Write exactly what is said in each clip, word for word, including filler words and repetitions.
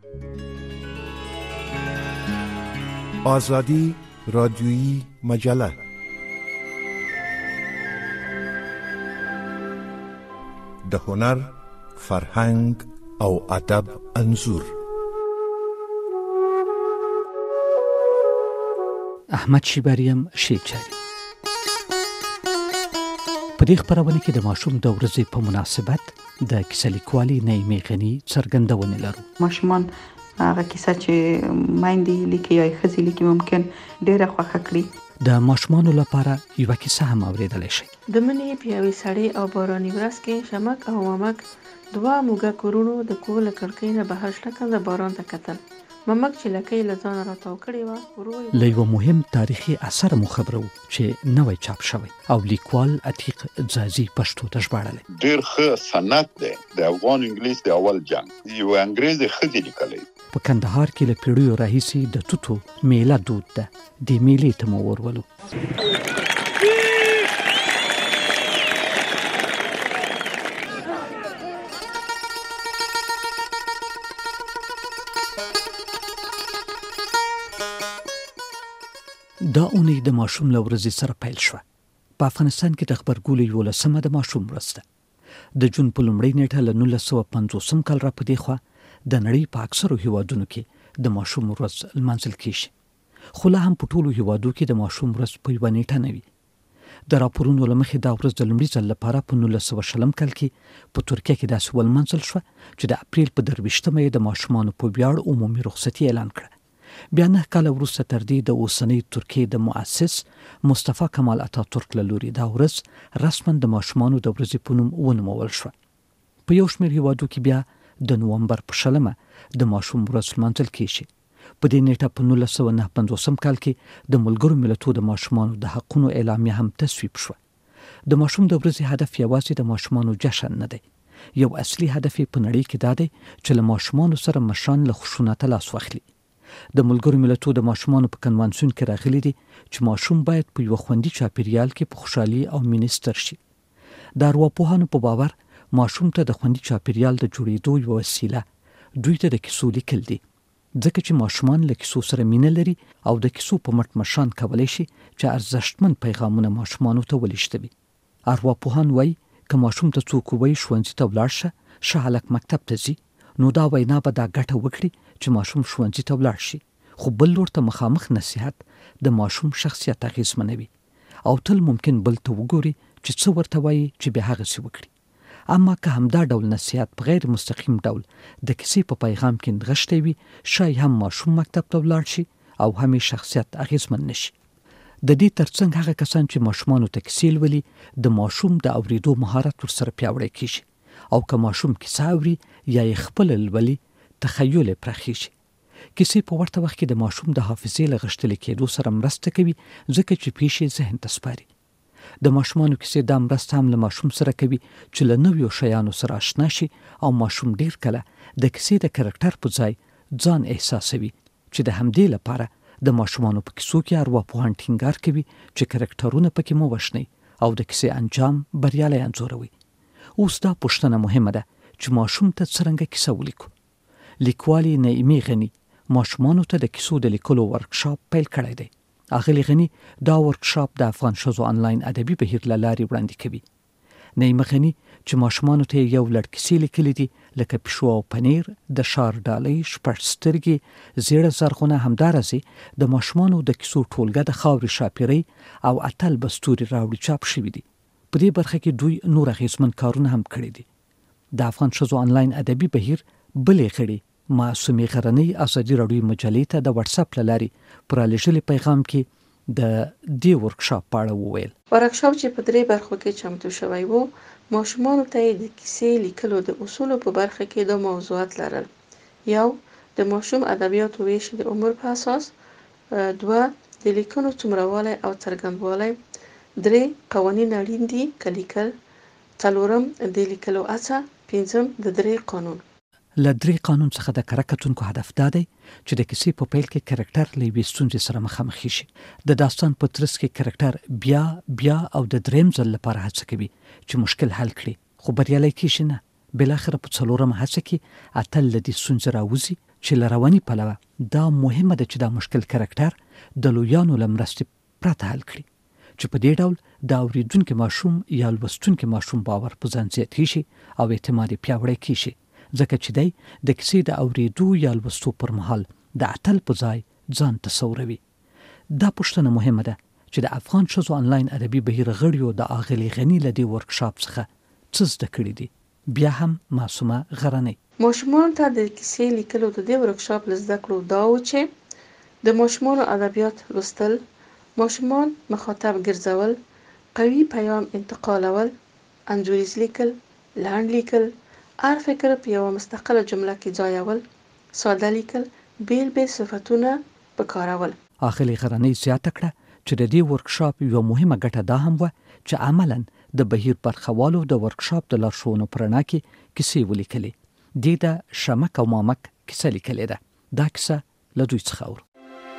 آزادی رادیویی مجله. د هنر، فرهنګ او ادب انځور. احمد شیباریم شیبچاری. په دې خبرونه کې د ماشوم د ورځې په مناسبت د کیسه لیکوالي نعیمه غنی څرګندونه لرو. ماشومان هغه کیسه چې مایندې لیکي یا ښځې لیکي ممکن ډېره خوښه کړي. د ماشومانو لپاره یو کیسه هم اوریدلی شي. د منې په یوې سړې او باراني ورځ کې شمک او مامک دوه موږک کورونو د کور له کړکۍ نه بهر شلکنده باران ته کتل. مامک چې لکۍ له ځانه راتاو کړې وه ورو له یوه مهم تاریخي اثر مو خبرو چې نوی چاپ شوی او لیکوال عتیق ځاځي پښتو ته ژباړلی. ډېر ښه سند دی د افغان انګلیس د اول جنګ. یو انګریز ښځې لیکلی. په کندهار کې له پیړیو راهیسې د توتو میله دود ده. دې میلې ته مو ورولو. دا اونۍ د ماشوم له ورځې سره پیل شوه. په افغانستان کې د غبرګولي یولسمه د ماشوم ورځ ده. د جون په لومړۍ نیټه له نولس سوه پنځوسم کال را په دې خوا د نړۍ په اکثرو هیوادونو کې د ماشوم ورځ لمانځل کیږي. خو لا هم په ټولو هیوادو کې د ماشوم ورځ په یوه نیټه نه وي. د راپورونو له مخې دا ورځ د لومړي ځل لپاره په نولس سوه شلم کال کې په ترکیه کې داسې ولمانځل شوه چې د اپریل په درویشتمه یې د ماشومانو په ویاړ عمومي رخصتي اعلان کړه. بیا نه کاله وروسته تر دې د اوسنۍ ترکیې د مؤسس مصطفی کمال اتاتورک له لوري دا ورځ رسما د ماشومانو د ورځې په نوم ونومول شوه. په یو شمېر هیوادو کې بیا د نومبر په شلمه د ماشوم ورځ لمانځل کیږي. په دې نیټه په نولس سوه نهه پنځوسم کال کې د ملګرو ملتونو د ماشومانو د حقونو اعلامیه هم تصویب شوه. د ماشوم د ورځې هدف یوازې د ماشومانو جشن نه دی. یو اصلي هدف په نړۍ کې دا دی چې له ماشومانو سره مشران له خشونته لاس واخلي. د ملګرو ملتونو د ماشومانو په کنوانسیون کې راغلي دي چې ماشوم باید په یو خوندي چاپیریال کې په خوشحالي او مینې ستر شي. د ارواپوهانو په باور ماشوم ته د خوندي چاپیریال د جوړېدو یوه وسیله دوی ته د کیسو لیکل دي، ځکه چې ماشومان له کیسو سره مینه لري او د کیسو په مټ مشران کولی شي چې ارزښتمن پیغامونه ماشومانو ته ولېږدوي. ارواپوهان وایي که ماشوم ته څوک ووایي ښوونځي ته ولاړ شه، ښه هلک مکتب ته ځي، نو دا وینا به دا ګټه وکړي چې ماشوم ښوونځي ته ولاړ شي. خو بل لور ته مخامخ نصیحت د ماشوم شخصیت اغېزمنوي او تل ممکن بل ته وګوري چې څه ورته وایي چې بیا هغسې وکړي. اما که همدا ډول نصیحت په غیر مستقیم ډول د کیسې په پیغام کې نغښتی وي، شاید هم ماشوم مکتب ته ولاړ شي او هم یې شخصیت اغېزمن نشي. د دې ترڅنګ هغه کسان چې ماشومانو ته کیسې لولي د ماشوم د اورېدو مهارت ورسره پیاوړی کیږي او که ماشوم کیسه اوري یا یې خپله لولي تخیل یې پراخیږي. کیسې په ورته وخت کې د ماشوم د حافظې له غښتلي کېدو سره مرسته کوي ځکه چې پیښې ذهن ته سپاري. د ماشومانو کیسې دا مرسته هم له ماشوم سره کوي چې له نویو شیانو سره آشنا شي او ماشوم ډیر کله د کیسې د کرکټر په ځای ځان احساسوي چې د همدې لپاره د ماشومانو په کیسو کې ارواپوهان ټینګار کوي چې کرکټرونه پکې مو وشني او د کیسې انجام بریالی انځوروي. اوس دا پوښتنه مهمه ده چې ماشوم ته څرنګه کیسه ولیکو. لیکوالې نعیمه غنی ماشومانو ته د کیسو د لیکلو ورکشاپ پیل کړی دی. اغلې غنی دا ورکشاپ د افغان ښځو آنلاین ادبي بهیر له لارې وړاندې کوي. نعیمه غنی چې ماشومانو ته یو لړ کیسې لیکلي دي لکه پیشو او پنیر، د ښار ډالۍ، شپږ سترګې، زیړه زرغونه، همدارسې د ماشومانو د کیسو ټولګه د خاورې ښاپیرۍ او اتل به ستوري راوړي چاپ شوي دي. په دې برخه کې دوی نور اغېزمن کارونه هم کړي دي. د افغان ښځو آنلاین ادبي بهیر بلې غړي معصومې غرنۍ ازادي راډیو مجلې ته د واتساپ له لارې په رالېږلي پیغام کې د دې ورکشاپ په اړه وویل. ورکشاپ چې په درې برخو کې چمتو شوی و، ماشومانو ته یې د کیسې لیکلو د اصولو په برخه کې د موضوعات لرل. یو، د ماشوم ادبیاتو ویش د عمر په اساس. دوه، د لیکنو څومرهوالی او څرګندوالی. درې، قوانین اړین دي که لیکل. څلورم، د لیکلو هڅه. پنځم، د درې قانون. له درې قانون څخه د کره کتونکو هدف دا دی چې د کیسې په پیل کې کرکټر له یوې ستونزې سره مخامخ شي. د داستان په ترڅ کې کرکټر بیا بیا او د دریم ځل لپاره هڅه کوي چې مشکل حل کړي، خو بریالی کیږي نه. بالاخره په څلورمه هڅه کې اتل له دې ستونزې راوځي چې له رواني پلوه دا مهمه ده چې دا مشکل کرکټر د لویانو له مرستې پرته حل کړي، چې په دې ډول د اورېدونکي ماشوم یا لوستونکي ماشوم باور په ځان زیات شي او اعتماد یې پیاوړی کیږي، ځکه چې دی د کیسې د اورېدو یا لوستو پر مهال د اتل په ځای ځان تصوروي. دا پوښتنه مهمه ده چې د افغان ښځو آنلاین ادبي بهیر غړیو د اغلې غني له دې ورکشاپ څخه څه زده کړي دي. بیا هم معصومه غرنۍ ماشومان ته د کیسې لیکلو د دې ورکشاپ له زده کړو دا و چې د ماشومانو ادبیات لوستل، ماشومان مخاطب ګرځول، قوي پیام انتقالول، انځوریز لیکل، لنډ لیکل، هر فکر په یوه مستقله جمله کې ځایول، ساده لیکل، بیل بیل صفتونه پکارول. اغلې غرنۍ زیاته کړه چې د دې ورکشاپ یوه مهمه ګټه دا هم وه چې عملاً د بهیر برخوالو د ورکشاپ د لارښوونو په رڼا کې کیسې ولیکلې. دې د شمک او مامک کیسه لیکلې ده. دا کیسه له دوی څخه اورو.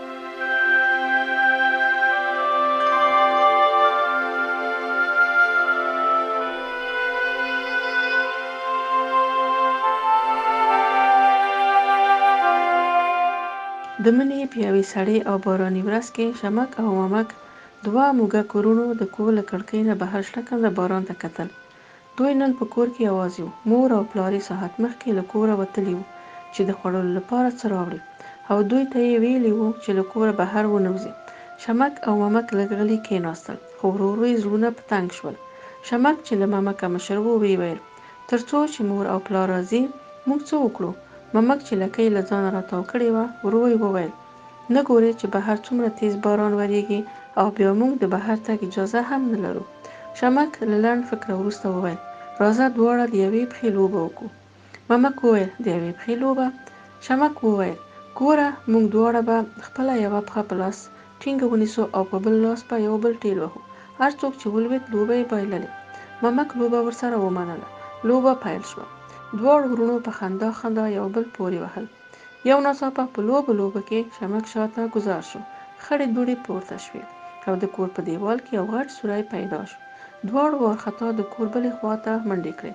د مني په یوې سړې او باراني ورځ کې شمک او مامک دوه موږک کورونو د کور له کړکۍ نه بهر شړکنده باران ته کتل. دوی نن په کور کې یوازې وو. مور او پلار یې ساعت مخکې له کوره وتلي وو چې د خوړلو لپاره څه راوړي، او دوی ته یې ویلي وو چې له کوره بهر ونه وځي. شمک او مامک لږ غلي کېناستل، خو ورو ورو یې زړونه په تنګ شول. شمک چې له مامکه مشر وو ویې ویل: تر څو چې مور او پلار راځي موږ څه وکړو؟ مامک چې لکۍ له ځانه راتاو کړې وه ورو یې وویل: نه ګورې چې بهر څومره تیز باران وریږي او بیا موږ د بهر تګ اجازه هم نه لرو. شمک له لنډ فکره وروسته وویل: راځه دواړه د یوې پښې لوبه وکړو. مامک وویل: د یوې پښې لوبه؟ شمک وویل: ګوره موږ دواړه به خپله یوه پښه په لاس ټینګه ونیسو او په بل لاس به یو بل ټیل وهو. هر څوک چې ولوېد لوبه یې بایللې. مامک لوبه ورسره ومنله. لوبه پیل شوه. دواړو وروڼو په خندا خندا یو بل پورې وهل. یو ناڅاپه په لوبه لوبه کې شمک شاته ګذار شو. خړې دوړې پورته شوې او د کور په دیوال کې یو غټ سوری پیدا شو. دواړو وارخطا د کور بلې خواته منډې کړې.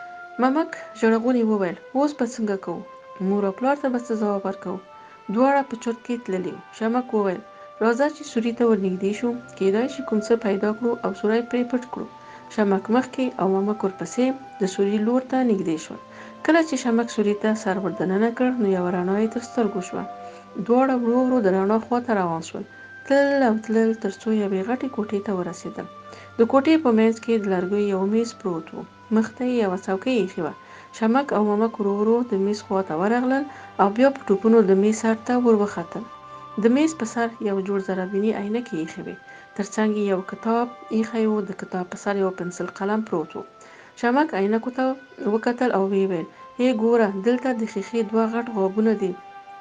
مامک ژړغوني وویل: اوس به څنګه کوو؟ مور او پلار ته به څه ځواب ورکوو؟ دواړه په چورت کې تللي وو. شمک وویل: راځه چې سوري ته ورنږدې شو، کیدای شي کوم څه پیدا کړو او سوری پرې پټ کړو. شمک مخکې او مامک ورپسې د سوري لور ته نږدې شول. کله چې شمک سوري ته سر ور دننه کړ نو یوه رڼا یې تر سترګو شوه. دواړه ورو ورو د رڼا خواته روان شول. تلل او تلل تر څو یوې غټې کوټې ته ورسېدل. د کوټې په منځ کې د لرګیو یو میز پروت و. مخ ته یې یوه څوکۍ ایښې وه. شمک او مامک ورو ورو د میز خواته ورغلل او بیا په ټوپونو د میز سر ته ور وختل. د میز په سر یو جوړ زرابیني عینکې ایښې وې. تر څنګ یې یو کتاب ایښی و. د کتاب په سر یو پنسل قلم پروت و. شمک عینکو ته وکتل او ویې ویل: ای ګوره دلته د ښیښې دوه غټ غابونه دي.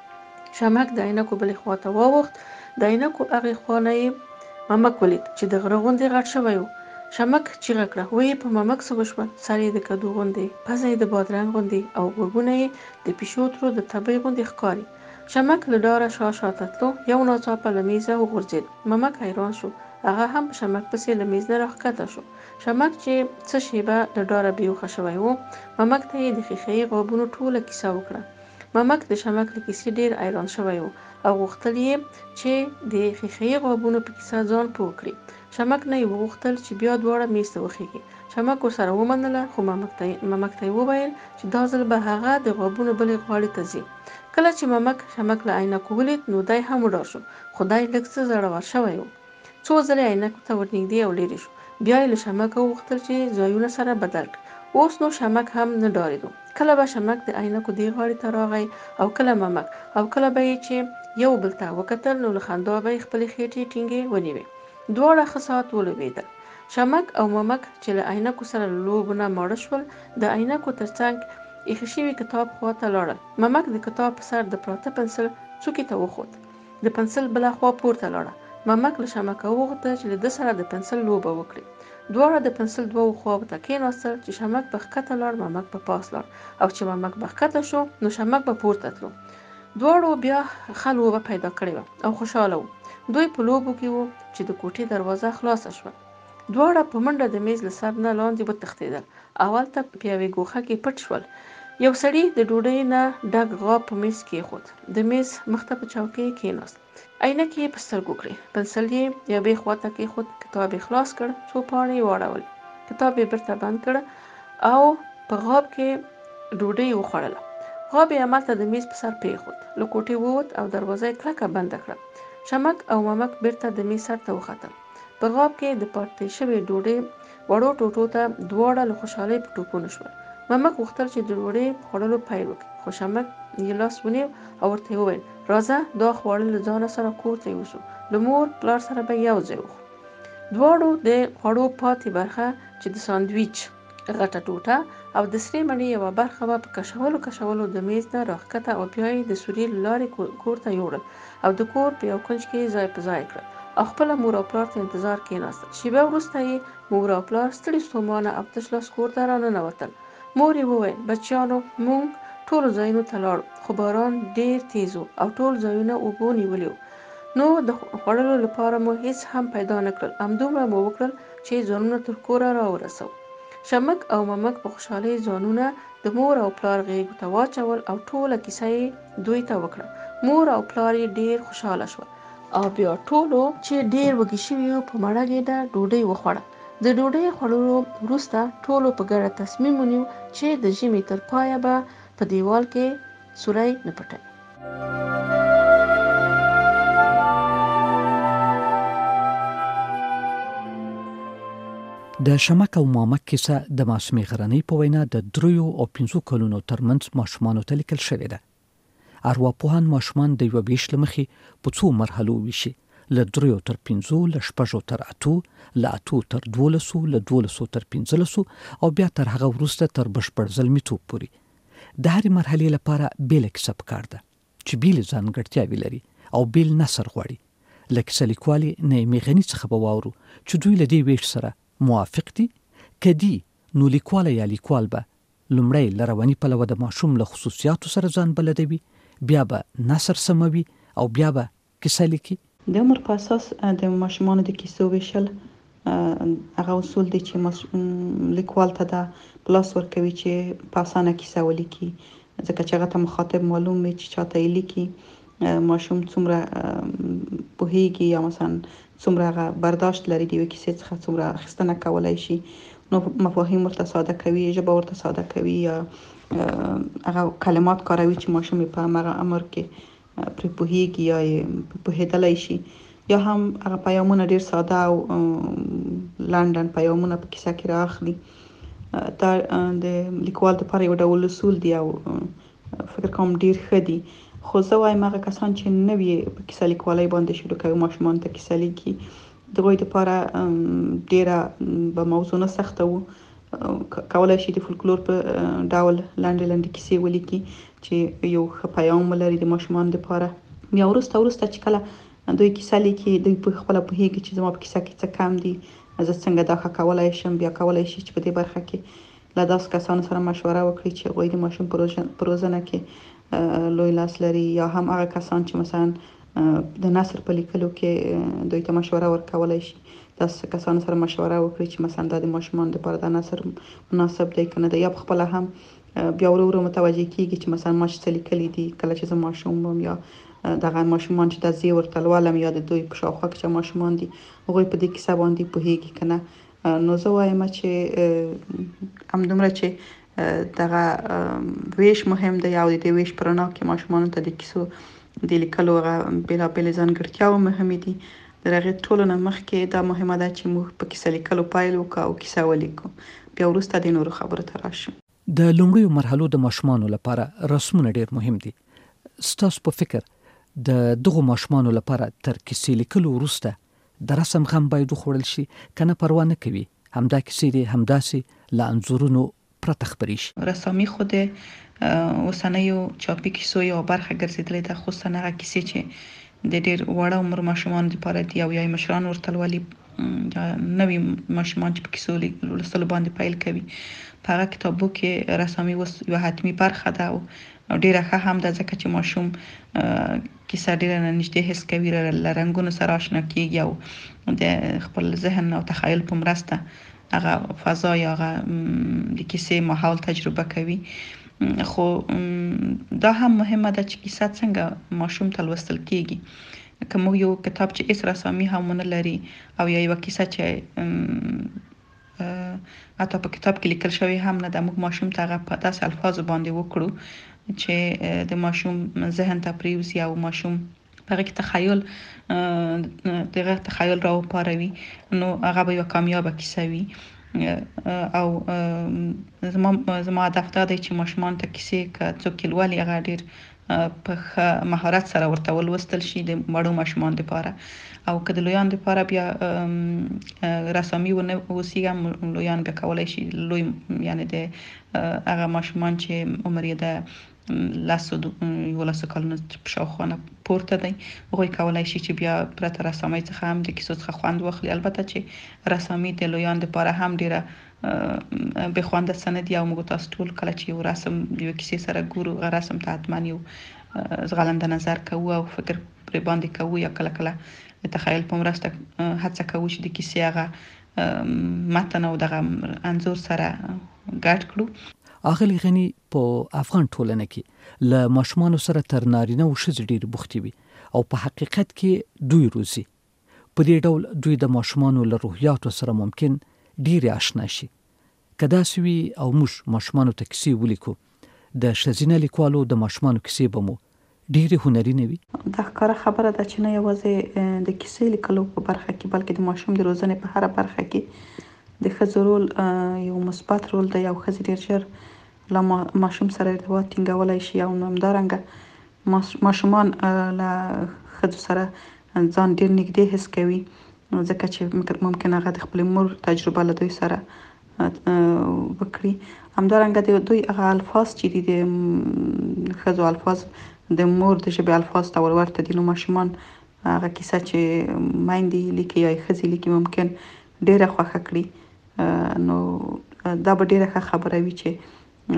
شمک د عینکو بلې خواته واوښت. د عینکو هغې خوا نه یې مامک ولید چې د غره غوندې غټ شوی و. شمک چیغه کړه: وایي په مامک څه وشول؟ سر یې د کدو غوندې، پزه یې د بادرنګ غوندې او غوږونه یې د پیشو ترو د تبۍ غوندې ښکاري. شمک له ډاره شا شاته تلو. یو ناڅاپه له میزه وغورځېد. مامک حیران شو. هغه هم په شمک پسې له میز نه راښکته شو. شمک چې څه شیبه له ډاره بېهوښه شوی و، مامک ته یې د ښیښهیي غابونو ټوله کیسه وکړه. مامک د شمک له کیسې ډېر حیران شوی و او غوښتل یې چې د ښیښهیي غابونو په کیسه ځان پوه کړي. شمک نه یې وغوښتل چې بیا دواړه میز ته وخېږي. شمک ورسره ومنله، خو مامک ته یې وویل چې دا ځل به هغه د غابونو بلې غاړې ته ځي. کله چې مامک شمک له عینکو ولید نو دی هم وډار شو، خو دی لږ څه زړور شوی و. څو ځله عینکو ته ورنږدې او لرې شو. بیا یې له شمکه وغوښتل چې ځایونه سره بدل کړي. اوس نو شمک هم نه ډارېدو. کله به شمک د عینکو دې غاړې ته راغی او کله مامک، او کله به یې چې یو بل ته وکتل نو له خندا به یې خپلې خېټې ټینګې ونیوې. دواړه ښه ساعت ولوبېدل. شمک او مامک چې له عینکو سره له لوبو نه ماړه شول، د عینکو تر څنګ ایښې شوي کتاب خواته لاړل. مامک د کتاب په سر د پراته پنسل څوکې ته وخوت. د پنسل بله خوا پورته لاړه. مامک له شمکه وغوښتل چې له ده سره د پنسل لوبه وکړي. دواړه د پنسل دوو خواو ته کېناستل. چې شمک به ښکته لاړ مامک به پاس لاړ، او چې مامک به ښکته شو نو شمک به پورته تلو. دواړو بیا ښه لوبه پیدا کړې وه او خوشحاله وو. دوی په لوبو کې وو چې د کوټې دروازه خلاصه شوه. دواړه په منډه د میز له سر نه لاندې وتښتېدل. اول ته په یوې ګوښه کې پټ شول. یو سړي د ډوډۍ نه ډک غاب په میز کېښود. د میز مخ ته په چوکۍ کېناست. عینکې یې په سترګو کړې. پنسل یې یوې خوا ته کېښود. کتاب یې خلاص کړ. څو پاڼې یې واړولې. کتاب یې بېرته بند کړ او په غاب کې ډوډۍ وخوړله. غاب یې همالته د میز په سر پرېښود. له کوټې ووت او دروازه یې کلکه بنده کړه. شمک او ممک بېرته د میز سر ته وختل. په غاب کې د پاتې شوې ډوډۍ وړو ټوټو ته دواړه له خوشحالۍ په ټوپونه شول. ممک غوښتل چې د ډوډۍ خوړلو پیل وکړي، خو شمک یې لاس ونیو او ورته یې وویل: راځه دا خواړه له ځانه سره کور ته یوسو، له مور پلار سره به یو ځای وخورو. دواړو د خوړو پاتې برخه چې د ساندویچ غټه ټوټه او د سرې مڼې یوه برخه به په کشولو کشولو د میز نه راښکته او بیا یې د سوري له لارې کور ته یوړل او د کور په یو کونج کې ځای په ځای کړل او خپله مور او پلار ته انتظار کېناستل. شېبه وروسته یې مور او پلار ستړي ستومانه او تش لاس کور ته راننوتل. مور یې وویل: بچیانو، موږ ټولو ځایونو ته لاړو، خو باران ډېر تیز و او ټول ځایونه اوبو نیولي وو، نو د خوړلو لپاره مو هیڅ هم پیدا نه کړل. همدومره مو وکړل چې ځانونه تر کوره راورسوو. شمک او ممک په خوشحالۍ ځانونه د مور او پلار غېږو ته واچول او ټوله کیسه یې دوی ته وکړه. مور او پلار یې ډېر خوشحاله شول او بیا ټولو چې ډېر وږي شوي وو په مړه ګېډه ډوډۍ وخوړه. د ډوډۍ خوړلو وروسته ټولو په ګډه تصمیم ونیو چې د ژمي تر پایه به په دیوال کې سوری نه پټوي. د شمک او مامک کیسه د معصومې غرنۍ په وینا د دریو او پنځو کلونو ترمنځ ماشومانو ته لیکل شوې ده. ارواپوهان ماشومان د یوه ویش له مخې په څو مرحلو ویشي: له دریو تر پنځو، له شپږو تر اتو، له اتو تر دولسو، له دولسو تر پنځلسو او بیا تر هغه وروسته تر بشپړ زلمیتوب پورې. د هرې مرحلې لپاره بیله کیسه پکار ده چې بیلې ځانګړتیاوې لري او بیل نثر غواړي. له کیسه لیکوالې نعیمې غني څخه به واورو چې دوی له دې ویش سره موافق دي. که دي نو لیکواله یا لیکوال به لومړی له رواني پلوه د ماشوم له خصوصیاتو سره ځان بلدوي، بیا به نثر سموي او بیا به کیسه لیکي. د عمر په اساس د ماشومانو د کیسو ویشل هغه اصول دي چې لیکوال ته دا پلاس ورکوي چې په اسانه کیسه ولیکي، ځکه چې هغه ته مخاطب معلوم وي چې چاته یې لیکي، ماشوم څومره پوهیږي یا مثلا څومره هغه برداشت لري د یوې کیسې څخه، څومره اخیستنه کولی شي، نو مفاهیم ورته ساده کوي، ژبه ورته ساده کوي، یا هغه کلمات کاروي چې ماشوم په هغه عمر کې پرې پوهیږي یا یې پوهېدلی شي، یا هم هغه پیغامونه ډېر ساده او لنډن پیغامونه په کیسه کې رااخلي. دا د لیکوال لپاره یو ډول اصول دی او فکر کوم ډېر ښه دي. خو زه وایم هغه کسان چې نوي په کیسه لیکوالۍ باندې شروع کوي، ماشومانو ته کیسه لیکي، د هغوی لپاره ډېره به موضوع نه سخته وو. کولی شي د فولکلور په ډول لنډې لنډې کیسې ولیکي چې یو ښه پیغام ولري د ماشومانو لپاره. بیا وروسته وروسته چې کله دوی کیسه لیکي، دوی په خپله پوهېږي چې زما په کیسه کې څه کم دي، زه څنګه دا ښه کولی شم. بیا کولی شي چې په دې برخه کې له داسې کسانو سره مشوره وکړي چې هغوی د ماشوم په روزنه کې لوی لاس لري، یا هم هغه کسان چې مثلا د نثر په لیکلو کې دوی ته مشوره ورکولی شي، داسې کسانو سره مشوره وکړي چې مثلا دا د ماشومانو لپاره دا نثر مناسب دی که نه دی. یا پخپله هم بیا ورو ورو متوجه کېږي چې مثلا ما چې څه لیکلي دي کله چې زه ماشوم وم، یا دغه ماشومان چې دا زه یې ورته لولم، یا د دوی په شاوخوا کې چې ماشومان دي هغوی په دې کیسه باندې پوهېږي که نه. نو زه وایم چې همدومره چې دغه ویش مهم دی او د دې ویش په رڼا کې ماشومانو ته د کیسو د لیکلو هغه بېلابېلې ځانګړتیاوې مهمې دي. د هغې ټولو نه مخکې دا مهمه ده چې موږ په کیسه لیکلو پیل وکړو او کیسه ولیکو، بیا وروسته د نورو خبرو ته راشو. د لومړیو مرحلو د ماشومانو لپاره رسمونه ډېر مهم دي. ستاسو په فکر د دغو ماشومانو لپاره تر کیسې لیکلو وروسته د رسم غم باید وخوړل شي که نه پروا نه کوي همدا کیسې دې همداسې له انځورونو پرته خپرې شي؟ رسامي خو د اوسنیو چاپي کیسو یوه برخه ګرځېدلې ده، خصوصا هغه کیسې چې د ډېر واړه عمر ماشومانو لپاره دي او یا یې مشران ورته لولي، نوي ماشومان چې په کیسو لوستلو باندې پیل کوي. په هغه کتابو کې رسامي اوس یوه حتمي برخه ده او ډېره ښه هم ده، ځکه چې ماشوم کیسه ډېره نږدې حس کوي، له رنګونو سره اشنا کېږي او د خپل ذهن او تخیل په مرسته هغه فضا یا هغه د کیسې ماحول تجربه کوي. خو دا هم مهمه ده چې کیسه څنګه ماشوم ته لوستل کیږي. کوم یو کتاب چې اس رسامي هم نه لري او یا یو کیسه چې اته په کتاب کې لیکل شوی هم نه د موږ ماشوم ته غو په داسې الفاظ باندې وکړو چې د ماشوم ذهن ته پریوزي او ماشوم هغه کې تخیل دغه تخیل راو پاروي نو هغه به یو کامیابه کیسه وي. او زما زما هدف دا دی چې ماشومان ته کیسې که څوک لولي هغه ډیر په مهارت سره ورته ولوستل شي د مړو ماشومان لپاره. او که د لویان لپاره بیا رسامي ونه وسیګم لویان به کولای شي لوی یعنی د هغه ماشومان چې عمر یې د لاسو یو لاسو کلونو په شاوخوا پورته دی هغوی کولای شي چې بیا پرته رسامۍ څخه هم د کیسو څخه خوند واخلي. البته چې رسامي د لویان لپاره هم ډیره به خوند سند یا موږ تاسو ټول کله چې یو رسم یو کیسې سره ګورو غو رسم ته حتما یو زغلنده نظر کوو او فکر پر باندې کوو یا کله کله د تخیل په مرسته هڅه کوو چې د کیسې هغه متن او دغه انځور سره ګډ کړو. اغلی غنی په افغان ټولنه کې له ماشومان سره تر نارینه او ښځې ډیر بوختي وي او په حقیقت کې دوی روزي. په دې ډول دوی د ماشومان له روحیاتو سره ممکن ډیر آشنا شي. کدا سوي او موږ ماشومان ته کیسې ولیکو د شزینه لیکوالو د ماشومان کیسې بمو ډیر هنري نه وي. دا ښکاره خبره ده چې نه یوازې د کیسې لیکلو په برخه کې بلکې د ماشوم د روزنې په هر برخه کې د ښځو رول یو مثبت رول دی. یو ښځه ډیر ژر له ماشوم سره ارتباط ټینګولای شي او همدارنګه ماشومان له ښځو سره ځان ډیر نږدې حس کوي ځکه چې ممکن هغه د خپل مور تجربه له دوی سره وکړي. همدارنګه د دوی هغه الفاظ چې دي د ښځو الفاظ د مور د ژبې الفاظ ته ورورته دي نو ماشومان هغه کیسه چې میندې لیکي یا ښځې لیکي ممکن ډیره خوښه کړي. نو دا به ډیره ښه خبره وي چې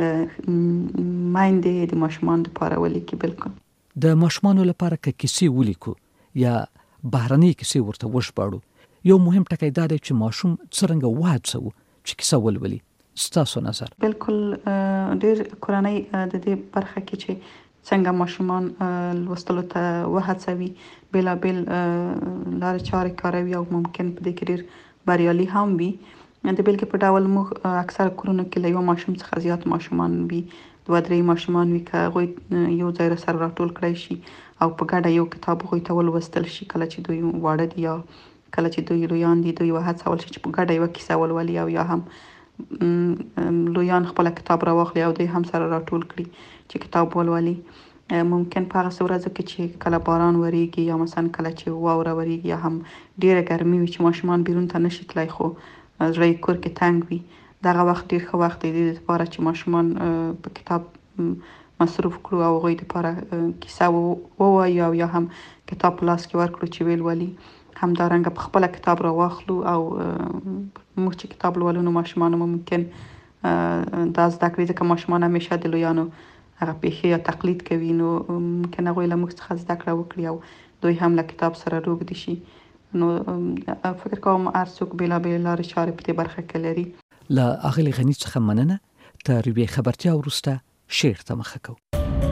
میندې د ماشومان لپاره ولیکي. بالکل د ماشومان لپاره که کیسې ولیکو یا بهرنۍ کیسې ورته وشباړو یو مهم ټکی دا دی چې ماشوم څرنګه وهڅوو چې کیسه ولولي. ستاسو نظر؟ بالکل ډیر کورنۍ د دې برخه کې چې څنګه ماشومان لوستلو ته وهڅوي بېلابېل لارې چارې کاروي او ممکن په دې کې ډیر بریالي هم وي. د بیلګې په ډول موږ اکثره کورونو کې له یو ماشوم څخه زیات ماشومان وي دوه درې ماشومان وي که هغوی یو ځای سره راټول کړی شي او په ګډه یو کتاب هغوی ته ولوستل شي کله چې دوی واړه دي یا کله چې دوی لویان دي دوی وهڅول شي چې په ګډه یو کیسه ولولي او یا هم لویان خپل کتاب راواخلي او دوی هم سره راټول کړي چې کتاب ولولي. ممکن په هغه ورځو کې چې کله باران وریږي یا مثلا کله چې واوره وریږي یا هم ډیره ګرمي وي چې ماشومان بیرون ته نشي تلای خو زړه کور کې تنګ وي دغه وخت ډیر ښه وخت دی د لپاره چې ماشومان په کتاب مصروف کړو او هغوی لپاره کیسه ووایي او یا هم کتاب په لاس کې ورکړو چې ویل ولي. همدارنګه په خپل کتاب را واخلو او موږ چې کتاب لولو نو ماشومان ممکن دا زده کړي ځکه ماشومان همیشه د لویانو هغه پیښې یا تقلید کوي نو ممکن هغوی له موږ څخه زده کړه وکړي او دوی هم له کتاب سره روږدي شي. نو فکر کوم هر څوک بېلابېلې لارې چارې په دې برخه کې لري. له اغلې غني څخه مننه. تر یوې خبرتیا وروسته شعر ته مخه کوو.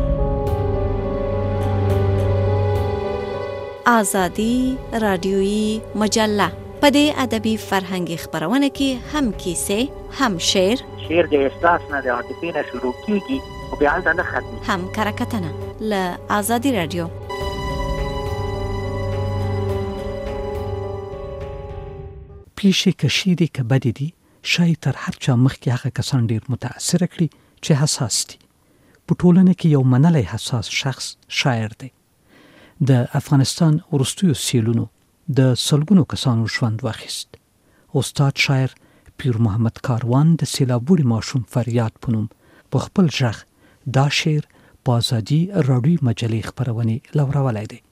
آزادي رادیویي مجله په دې ادبي فرهنګي خبرونه کې هم کیسې هم شعر شعر د احساس نه د عاطفې نه شروع کیږي او بیا هلته نه ختمي هم کرکټنه له آزادي رادیو. پیشې که شیرې که بدې دي شاید تر هر چا مخکې هغه کسان ډیر متاثره کړي چې حساس دي. په ټولنه کې یو منلی حساس شخص شاعر دی. د افغانستان وروستیو سیلونو د سلګونو کسانو ژوند واخیست. استاد شاعر پیر محمد کاروان د سیلابوړي ماشوم فریاد په نوم په خپل غږ دا شعر په آزادي رادیویي مجلې خپرونې لورولی دی.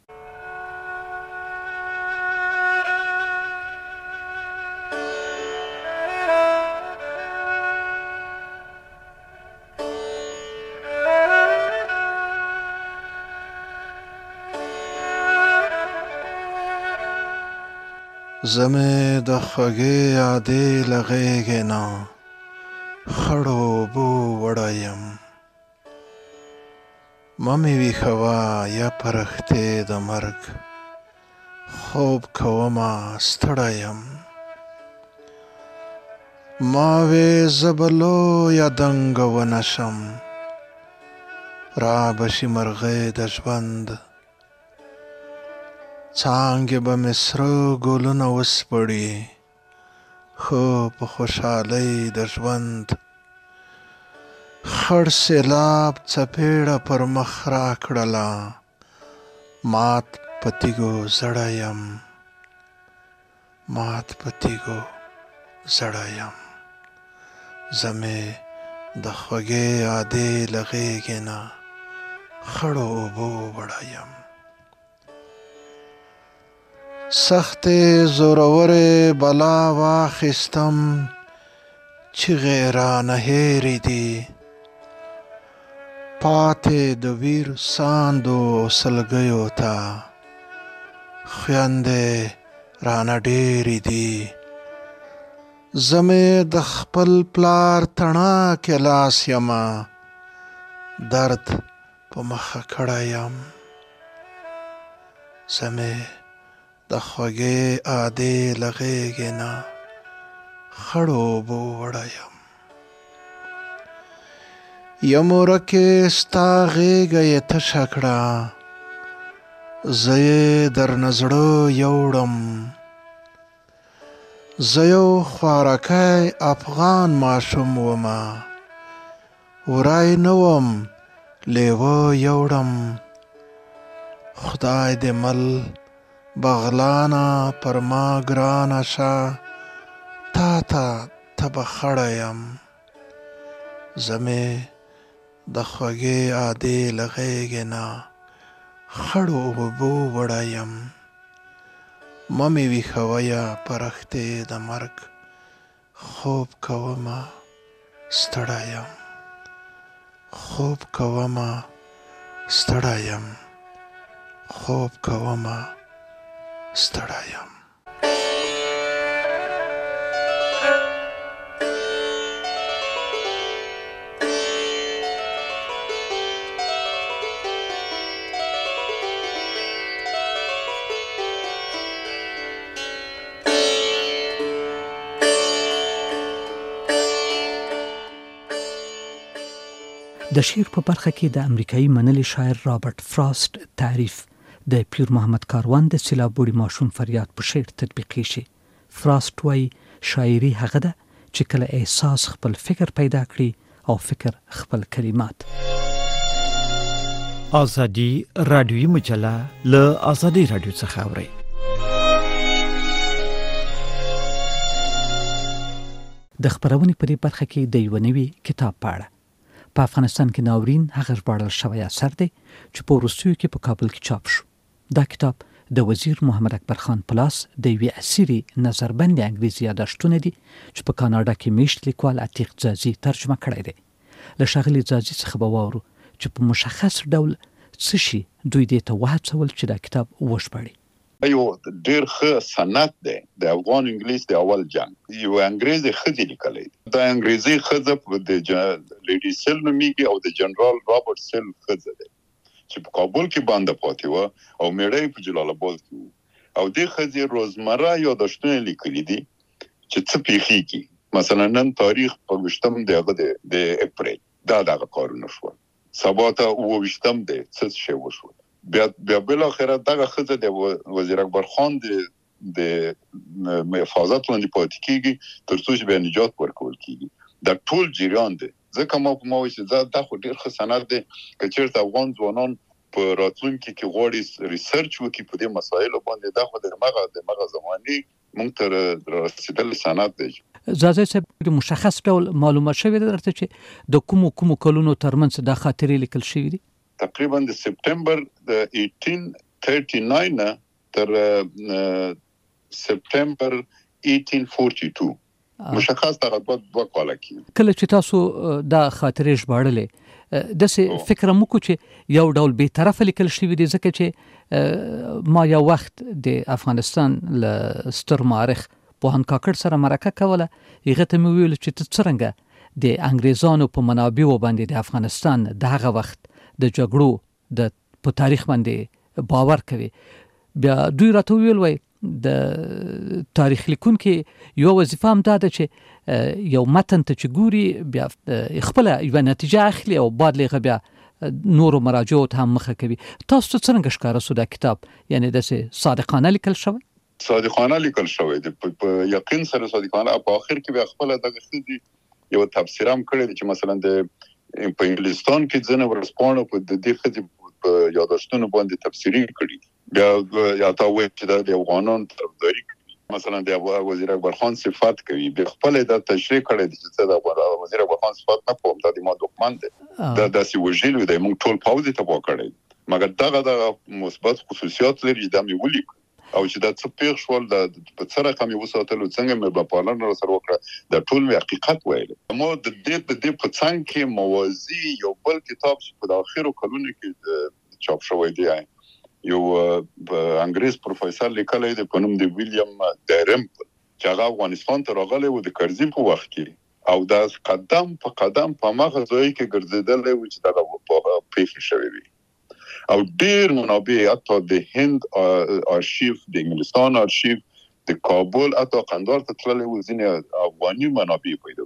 زمې د خوږې یادې له غېږې نه خړو اوبو وړی یم ممی وی خوا یا پرخته د مرگ خوب کوما ستړیم ما وی زبلو یا دنګ ونشم را بشي مرغې د ژوند څانګې به مې سره ګلونه وسپړي خو په خوشحالۍ د ژوند خړ سیلاب څپېړه پر مخ را کړله مات په تیږو زړه یم مات په تیږو زړه یم زه مې د خوږې عادې له غېږې نه خړو اوبو وړه یم سختې زورورې بلا واخیستم چیغې رانه هېرې دي پاتې د ویر ساندو سلګیو ته خویندې رانه ډېرې دي زه مې د خپل پلار تڼاکې لاس یمه درد په مخه کړی یم زه مې د خوږې عادې له غېږې نه خړو اوبو وړه یم یم ورکې ستا غېږه یې تشه کړه زه یې درنه زړه یوړم زه یو خوارکی افغان ماشوم ومه وری نه وم لیوه یوړم خدای دې مل بغلانه پر ما ګرانه شه تا ته تبه خړه یم زه مې د خوږې عادې له غېږې نه خړو اوبو وړه یم ممی ویښویه پرښتې د مرګ خوب کومه ستړی یم خوب کومه ستړی یم خوب کومه ستړی یم د شعر په برخه کې د امریکایي منلي شاعر رابرټ فراسټ تعریف د پیر محمد کاروان د سیلابوړي ماشوم فریاد په شعر تطبیقي شي. فراسټ وایي شاعري هغه ده چې کله احساس خپل فکر پیدا کړي او فکر خپل کلمات. ازادي رادیوي مجله له ازادي رادیو څخه اوري. د خبرونې په دې برخه کې د یو نوي کتاب په اړه په افغانستان کې ناورین هغه ژباړل شوی اثر دی چې په وروستیو کې په کابل کې چاپ شو. دا کتاب د وزیر محمد اکبر خان پلاس د یوې اسیري نظربندې انګریزي یادښتونه دي چې په کاناډا کې میشت لیکوال عتیق ځاځي ترجمه کړی دی. له ښاغلي ځاځي څخه به واورو چې په مشخص ډول څه شي دوی دې ته وهڅول چې دا کتاب وژباړي. یو ډېر ښه سند دی د افغان انګلیس د اول جنگ یو انګریزي ښځې لیکلی دی. دا انګریزي ښځه د لیډي سیل نومیږي او د جنرال رابرټ سیل ښځه دی چې په کابل کې بانده پاتې وه او میړه یې په جلال آباد کې و او دې ښځې روزمره یادښتونه لیکلي دي چې څه پیښیږي. مثلا نن تاریخ پر ویشتم د هغه د اپریل دا دغه کارونه شول، سبا ته اووه ویشتم دی څه شی وشول. بیا بیا بالاخره دغه ښځه د وزیر اکبر خان د د حفاظت لاندې پاتې کېږي تر څو چې بیا نجات ورکول کېږي. دا ټول جریان دی. ځکه ما په ما وایي چې دا خو ډېر ښه سند دی که چېرته افغان ځوانان په راتلونکي کې غواړي ریسرچ وکړي په دې مسایلو باندې، دا خو د هغه د هغه زمانې موږ ته رسېدلی سند دی. ځاځي صاحب مشخص ډول معلومات شوی دی درته چې د کومو کومو کلونو ترمنځ دا خاطرې لیکل شوي دي؟ تقریبا د سپټمبر د eighteen thirty-nine تر سپټمبر eighteen forty-two مشخص دغه دوه کاله کې. کله چې تاسو دا خاطرې ژباړلې داسې فکر مو کو چې یو ډول بې طرفه لیکل شوي دي؟ ځکه چې ما یو وخت د افغانستان له ستر مورخ پوهاند کاکړ سره مرکه کوله، هغه ته مې ویل چې ته څرنګه د انګریزانو په منابعو باندې د افغانستان د هغه وخت د جګړو د په تاریخ باندې باور کوي. بیا دوی راته ویل وای د تاریخ لیکونکي یو وظیفه هم دا ده چې یو متن ته چې ګوري بیا خپل یو نتیجه اخلي او بعد لغه بیا نورو مراجعو ته هم مخه کوي. تاسو ته څنګه ښکاره سو دا کتاب؟ یعنی داسې صادقانه لیکل شوی؟ صادقانه لیکل شوی دی، په یقین سره صادقانه. په اخر کې بیا خپل دغه خدي یو تفسیر هم کړی چې مثلا د په انګلستان کې ځنه ورسپونه په دې خدي په یادښتونو باندې تفسیری کړی. بیا یا تا وایي چې د افغانان طرفداري مثلا د وزیر اکبر خان صفات کوي، به خپل د تشریح کړی چې د وزیر اکبر خان صفات نه کوم د ما دښمن دی دا داسې وجیلو د موږ ټول پاوزي ته وکړی، مګر دغه د مثبت خصوصیات لري د مې ولیک او چې دا څه پیښ شول د په څه رقم یو ساتلو څنګه مې په پالن سره وکړه د ټول حقیقت ویل. مو د دې د دې په څنګ کې موازی یو بل کتاب چې په اخرو کلونو کې چاپ شوی دی، یو انګریز پروفیسور لیکلی دی په نوم د ویلیام ډیرمپل چې هغه افغانستان ته راغلی و د کرزي په وخت کې او دا قدم په قدم په مغه ځای کې ګرځیدلی و چې دا پیښ شوی وي او ډیر منابع حتی د هند آرشیف، د انګلستان آرشیف، د کابل حتی قندهار ته تللی و ځینې افغاني منابع پیدا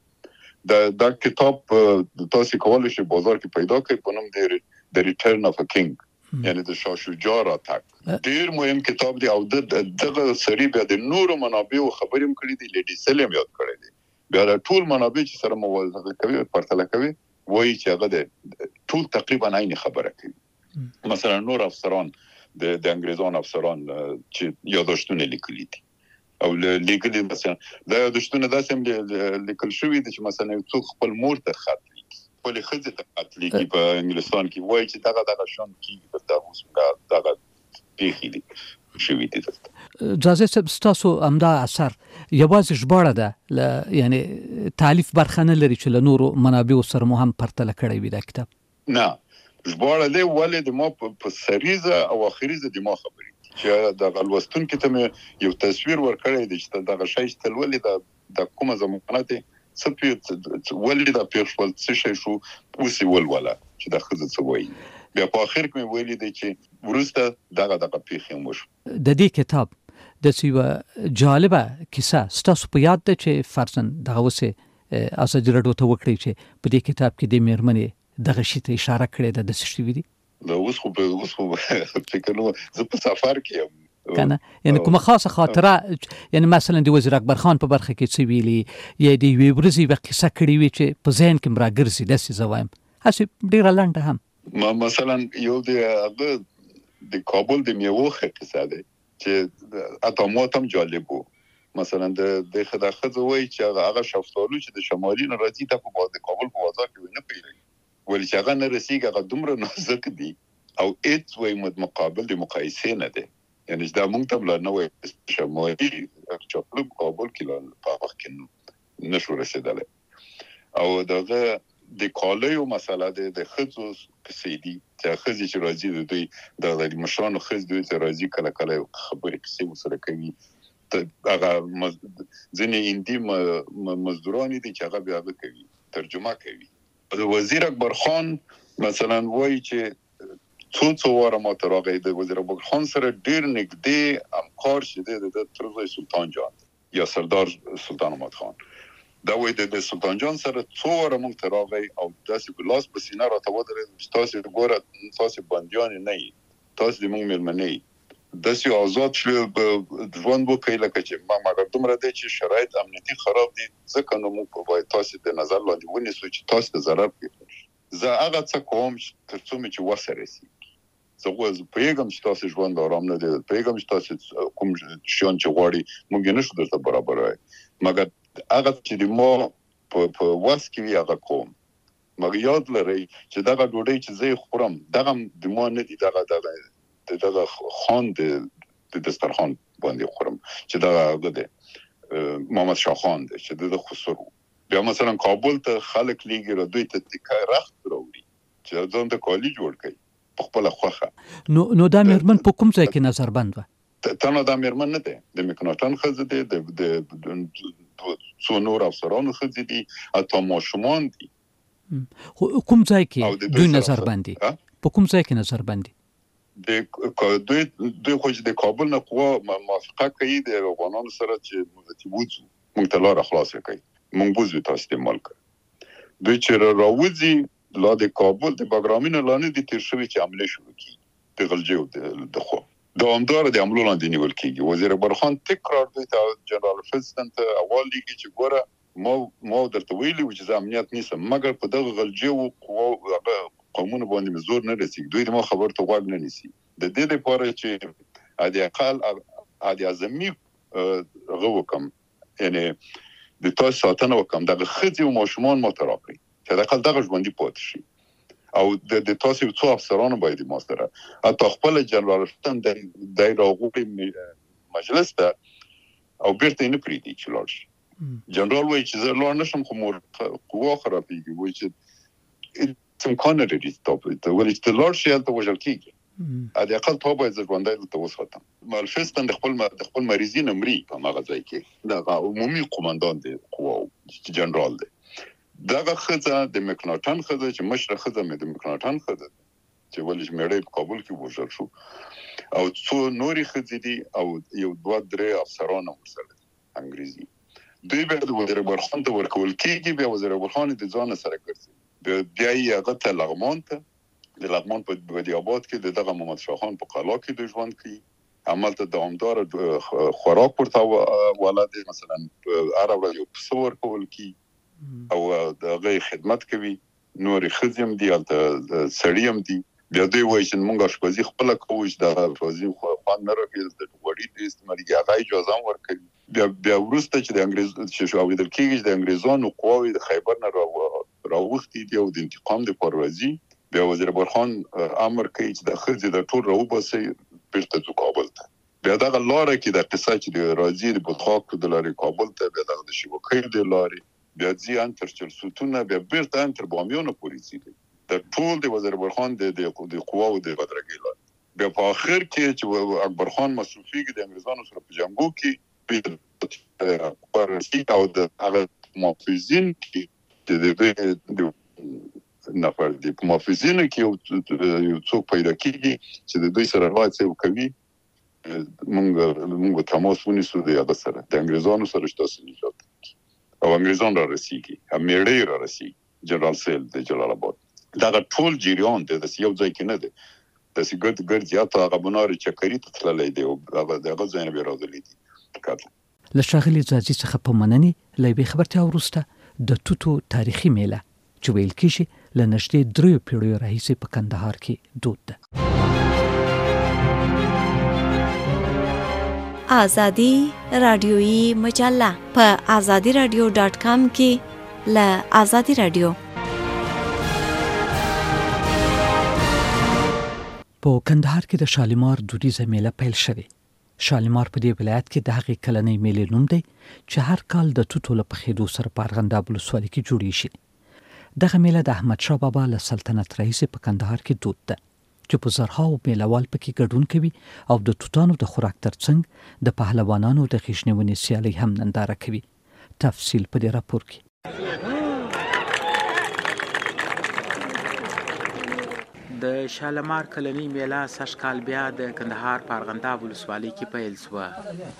کړي. دا دا کتاب تاسو کولی شئ بازار کې پیدا کړئ په نوم د د ریټرن اف ا کینګ، یعنی د شاه شجاع راتګ. ډیر مهم کتاب دی او دغه سری بیا د نورو منابع خبرې هم کړې دي، لیډي سلیم یاد کړی دی. بیا د ټول منابع چې سره موازنه کوي او پرتله کوي وایي چې هغه د ټول تقریبا عین خبره کوي. مثلا نور افسران د د انګریزان افسران چې یادښتونه لیکلي دي او لیکلي مثلا دا یادښتونه داسې لیکل شوي دي چې مثلا څوک خپل مور ته خط لیکي، خپل ښځې ته خط لیکي په انګلستان کې، وایي چې دغه دغه شان کېږي دلته اوس دغه پیښې دي شوي دي دلته. جازه صاحب ستاسو همدا اثر یوازې ژباړه ده، یعنی تالیف برخه نه لري چې له نورو منابعو سره مو هم پرتله کړی وي دا کتاب؟ نه، ژباړه دی ولې د ما په سریزه او اخریزه د ما خبرې چې د لوستونکو ته یو تصویر ورکړی دی چې دغه شی چې ولې د کومه زمانه دی څه پیښ ولې دا پیښ شول څه شی شو اوس یې ولوله چې د ښځې څه وایي. بیا په اخر کې مې ویلي دی چې وروسته دغه دغه پیښې هم وشو. د دې کتاب د یوه جالبه کیسه ستاسو په یاد ده چې فرضاً دغه اوسې ازادي راډیو ته وکړئ چې په دې کتاب کې د مېرمنې دغه شي ته اشاره کړې ده د څه شوي دي؟ دا اوس خو په اوس خو فکر نو زه په سفر کې یم کنه، یعنی کومه خاصه خاطره، یعنی مثلا د وزیر اکبر خان په برخه کې څه ویلي یا د یوې ورځې یوه قصه کړې وي چې په ذهن کې م راګرځي داسې زه وایم هسې ډېره لنډه هم. مثلا یو د هغه د کابل د میوو قصه دی چې حتی ما ته هم جالب و. مثلا د د ښځه وایي چې هغه شفتالو چې د شمالي نه راځي ته په د کابل په بازار کې نه پیژني، ولې چې هغه نه رسیږي هغه دومره نازک دي او هېڅ وایي مقابل د مقایسې نه دی. یعنی دا موږ ته بله نه وایي شمالي چاپلو په کابل کې په وخت کې نشو رسېدلی. او دغه د کالیو مسله دی د ښځو کیسې دي چې ښځې چې راځي د دوی د مشرانو ښځې دوی ته راځي کله کله خبرې کیسې ورسره کوي. هغه ځینې هندي مزدوران دي چې هغه بیا هغه کوي ترجمه کوي. د وزیر اکبر خان مثلا وایي چې څو څو واره ما ته راغی د وزیر اکبر خان سره ډېر نږدې همکار چې دی د تر سلطان جان یا سردار سلطان احمد خان، دا وایي د سلطان جان سره څو واره موږ ته راغی او داسې په لاس په سینه راته ودرېد چې تاسې ګوره تاسې بندیان نه یئ، تاسې د موږ مېلمانه یئ، داسې آزاد شوي ژوند وکړئ لکه چې مګر دومره دی چې شرایط امنیتي خراب دي ځکه نو موږ باید تاسې د نظر لاندې ونیسو چې تاسې ته ضرر پېښ. زه هغه څه کوم تر څو مې چې وسه رسېږي. زه پوهېږم چې تاسې ژوند ارام نه دی، پوهېږم چې تاسې کوم شیان چې غواړي موږ یې نشو درته برابروی، مګر هغه چې د ما په وس کې وي هغه کوم. مګر یاد لرئ چې دغه ډوډۍ چې زه یې خورم دغه د ما نه دي، دغه دغه دغه خان د دسترخوان باندې خورم چې دغه هغه دی محمد شاه خان دی چې د خسرو. بیا مثلا کابل ته خلک لیږي را دوی ته تکه رخت راوړي چې ځان ته کالي جوړ کړي په خپله خوښه. نو نو دا مېرمن په کوم ځای کې نظربند وه؟ تنها دا مېرمن نه دی، د مکناټن ښځه دی، د څو نور افسرانو ښځې دي، حتی ماشومان دي. کوم ځای کې دوی نظربند دي؟ په کوم ځای کې نظر بندي د دوی دوی خو د کابل نه قوا موافقه کوي د افغانانو سره چې موږ وځو موږ ته لار خلاص کړي موږ بوزو تاسو استعمال کړي دوی چې راوځي لا د کابل د باګرامین لاندې د تیر شوی چې عمله شروع کی د غلجیو د خو دوامدار د عملو لاندې نیول کیږي وزیر برخان تکرار دوی ته جنرال فلسطین ته اول لیکي چې ګوره ما ما درته ویلي و چې امنیت نیسم مګر په دغه غلجیو قوا قومونه باندې مزور نه رسیږي دوی د ما خبر ته غوږ نه نیسي د دې لپاره چې ادي اقل ادي اعظمي غوکم یعنی د تاسو ساتنه وکم دغه خځې او ماشومان مو تراپي چې د اقل دغه ژوندۍ پاتې شي او د د تاسو څو افسرانو باید ما سره حتی خپل جنرال فلسطین د د راغوي مجلس ته او بیرته نه پریدي چې لاړ جنرال وایي چې زه لاړ نشم خو مور قوا خرابېږي وایي چې امکان لري ستاپ ته ولې چې لاړ شي هلته وژل کېږي ا دې اقل په باید ژوندۍ ته وساتم مالفستان د خپل د خپل مریضین امري په هغه ځای کې د عمومي قوماندان دی قوا جنرال دی دغه خزه د مکناټن خزه چې مشره خزه مې د مکناټن خزه چې ولې مېړې په کابل کې وژل شو او څو نوري خزې دي او یو دوه درې افسران ورسره انګریزي دوی به د وزیر برخان ته ورکول کېږي بیا وزیر برخان د ځان سره ګرځي بیا یې هغه ته لغمان ته د لغمان په بدی آباد کې دغه محمد شاه خان په قلا کې د ژوند کوي عمل ته دوامدار خوراک ورته ولادت مثلا هر ورځ یو څو ورکول کی او دغه خدمت کوي نور خزم دی البته سړیم دی بیا دوی وایي چې موږ اشپزي خپل کوو چې دا اشپزي خو خوان نه راګل د وړي د استعمالي هغه اجازه ورکړي بیا بیا ورسته چې د انګريز چې شو اوریدل کېږي د انګريزانو قواوی د خیبر نه راوختي دی او د انتقام د پروازي بیا وزیر برخان امر کوي چې د خزې د ټول راوباسي بیرته ځو کابل ته بیا دغه لاره کې د قصه چې د راځي د بوتخاک د لارې کابل ته بیا دغه د شبکې د لارې بیا ځي انتر چرسوتونه بیا بیرته انتر بامیانو پورې ځي د ټول د وزیر برخان د د قواو د بدرګۍ بیا په اخر کې چې اکبر خان مصروفي د انګريزانو سره په جنگو کې پرسي او د هغه محافظین کې د د نفر د محافظین کې یو څوک پیدا کیږي چې د دوی سره راځي او کوي موږ موږ تماس ونیسو د هغه سره د انګريزانو سره تاسو نجات او انګريزان را رسیږي هم میړې را رسیږي جنرال سیل د جلال آباد دا ټول جریان د یو ځای کې نه دی د سګرت ګرځي یا هغه بناري چکرې ته تللی دی او هغه دغه ځای به راځلی دي کاته له ښاغلي ځاځي څخه په مننې له یوې خبرتیا وروسته د توتو تاریخي میله چې ویل کېږي له نږدې دریو پیړیو راهیسې په کندهار کې دود ده آزادی رادیویی مجله په آزادی رادیو ډاټ کام کې له آزادی رادیو په کندهار کې د شالیمار دودیزه میله پیل شوه. شالیمار په دې ولایت کې د هغې کلنۍ میلې نوم دی چې هر کال د توتو له پخېدو سره په ارغنداب ولسوالۍ کې جوړیږي شي. دغه میله د احمدشاه بابا له سلطنت راهیسې په کندهار کې دود ده چې په زرهاو میلهوال پکې ګډون کوي او د توتانو د خوراک ترڅنګ د پهلوانانو د غیږنیونې سیالۍ هم ننداره کوي. تفصیل په دې راپور کې. د شالمار کلنۍ میله سږ کال بیا د کندهار په ارغنداب ولسوالۍ کې پیل شوه.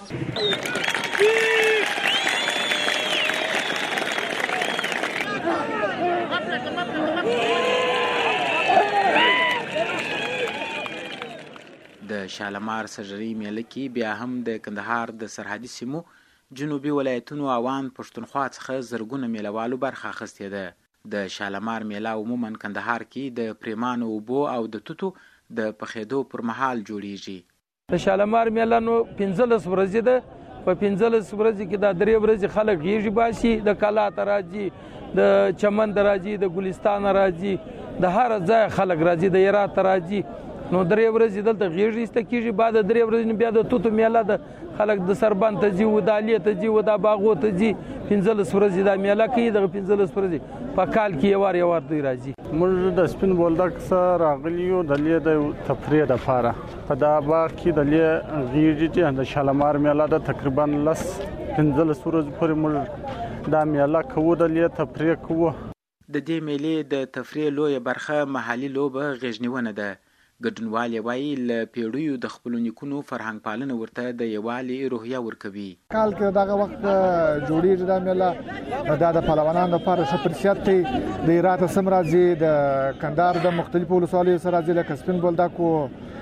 د شالمار سږري میله کې بیا هم د کندهار د سرحدي سیمو جنوبي ولایتونو اوان پښتونخوا څخه زرګونه میلهوالو برخه اخیستې ده. د شالمار میله عموما کندهار کې د پریمانو اوبو او د توتو د پخېدو پر مهال جوړیږي. د شالمار میله نو پنځلس ورځې ده. په پنځلس ورځې کې دا درې ورځې خلک غیږې باسي، د کلا ته راځي، د چمن ته راځي، د ګلستان راځي، د هر ځای خلک راځي، د هرات ته راځي. نو درې ورځې دلته غیږې ایسته کېږي. بعد د درې ورځې بیا د توتو میله ده، خلک د سربند ته ځي، ودالې ته ځي، ودا باغو ته ځي. پنځلس ورځې دا میله کوي. دغه پنځلس ورځې په کال کې یو وار یو وار دوی راځي. موږ د سپین بولدک څخه راغلي یو د لې د تفریح دپاره. په دا باغ کې د لې غیږې دي، د شالمار میله ده. تقریبا لس پنځلس ورځې پورې موږ دا میله کوو، د لې تفریح کوو. د دې میلې د تفریح لویه برخه محلي لوبه غېږنیونه ده. ګډونوال یې وایي له پیړیو د خپلو نیکونو فرهنګ پالنه ورته د یووالي روحیه ورکوي. کال کې دغه وخت جوړیږي دا میله، دا د پهلوانانو لپاره ښه فرصت دی. د هرات سم راځي، د کندهار د مختلفو ولسوالیو سره راځي، لکه سپین بولدک و،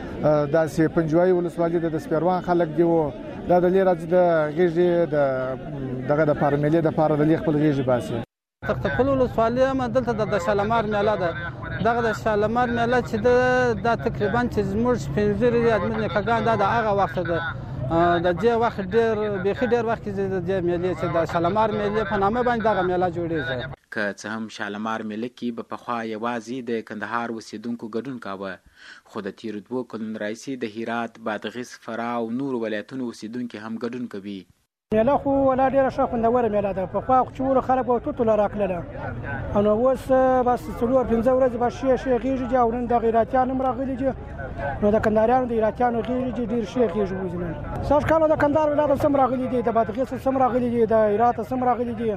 داسې پنجوایي ولسوالي د سپیروان خلک دي و، دا د لې راځي د غېږې د دغه دپاره میلې دپاره د لې خپل غېږې باسي. تختپل ولسوالي هم دلته د شالمار میله ده. دغه د شالمار میله چې ده دا تقریبا چې زموږ سپین ږیري ادمیر نیکهګان دا د هغه وخت ده. د دې وخت ډېر بیخي ډېر وخت کې د دې میلې چې د شالمار میلې په نامه باندې دغه میله جوړېږي. که څه هم شالمار میله کې به پخوا یوازې د کندهار اوسېدونکو ګډون کاوه، خو د تېرو دوو کلونو راهیسې د هرات، بادغیس، فراه او نورو ولایتونو اوسېدونکي هم ګډون کوي. میله خو ولا ډېره ښه خوندوره میله ده. پخوا چې ولو خلک به توتو له راکړله، او نو اوس بس څلور پنځه ورځې به ښې ښې غېږې دي، او نن د غیراتیان هم راغلي دي. نو د کندهاریانو د هراتیانو غېږې دي ډېر ښې غېږې وځي. نن سږ کال د کندهار ولایت هم راغلي دي، د بادغیس هم راغلي دي، د هرات هم راغلي دي،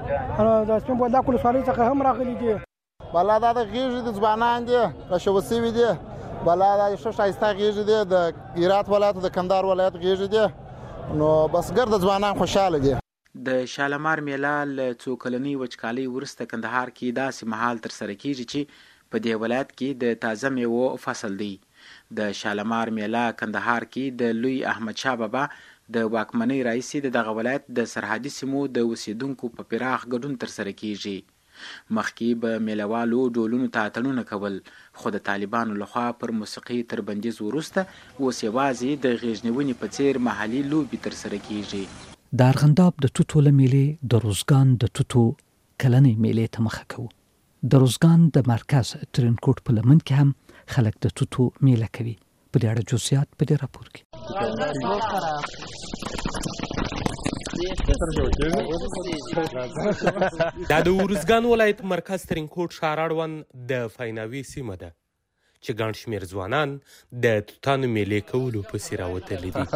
د سپین بولدک ولسوالۍ څخه هم راغلي دي. بلا دا د غېږې د ځوانان دي راشوه سوي دي. بلا دا ښه ښایسته غېږې دي، د هرات ولایت د کندهار ولایت غېږې دي. نو بس ګرد ځوانان خوشاله دي. د شالمار میله له څو کلنۍ وچکالۍ وروسته کندهار کې داسې مهال ترسره کیږي چې په دې ولایت کې د تازه میوو فصل دی. د شالمار میله کندهار کې د لوی احمدشاه بابا د واکمنۍ راهیسې د دغه ولایت د سرحدي سیمو د اوسېدونکو په پراخ ګډون ترسره کیږي. مخکې به میلهوالو ډولونو ته اتڼونه کول، خو د طالبانو لخوا پر موسیقي تر بندیز وروسته اوس یوازې د غېږنیونې په څېر محلي لوبې ترسره کیږي. د ارغنداب د توتو له میلې د روزګان د توتو کلنۍ میلې ته مخه کوو. د روزګان د مرکز ترینکوټ په لمن کې هم خلک د توتو میله کوي. په دې اړه جزئیات په دې راپور کې. دا د ارزګان ولایت مرکز ترینکوټ ښار اړوند د فیناوي سیمه ده چې ګڼ شمېر ځوانان د توتانو میلې کولو پسې راوتلي دي.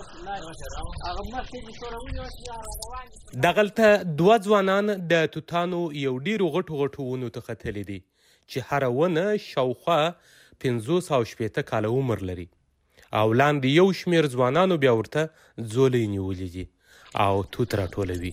دغلته دوه ځوانان د توتانو یو ډېرو غټو غټو ونو ته ختلي دي چې هره ونه شاوخوا پنځوس او شپېته کاله عمر لري، او لاندې یو شمېر ځوانانو بیا ورته ځولۍ نیولي دي او توت راټولوي.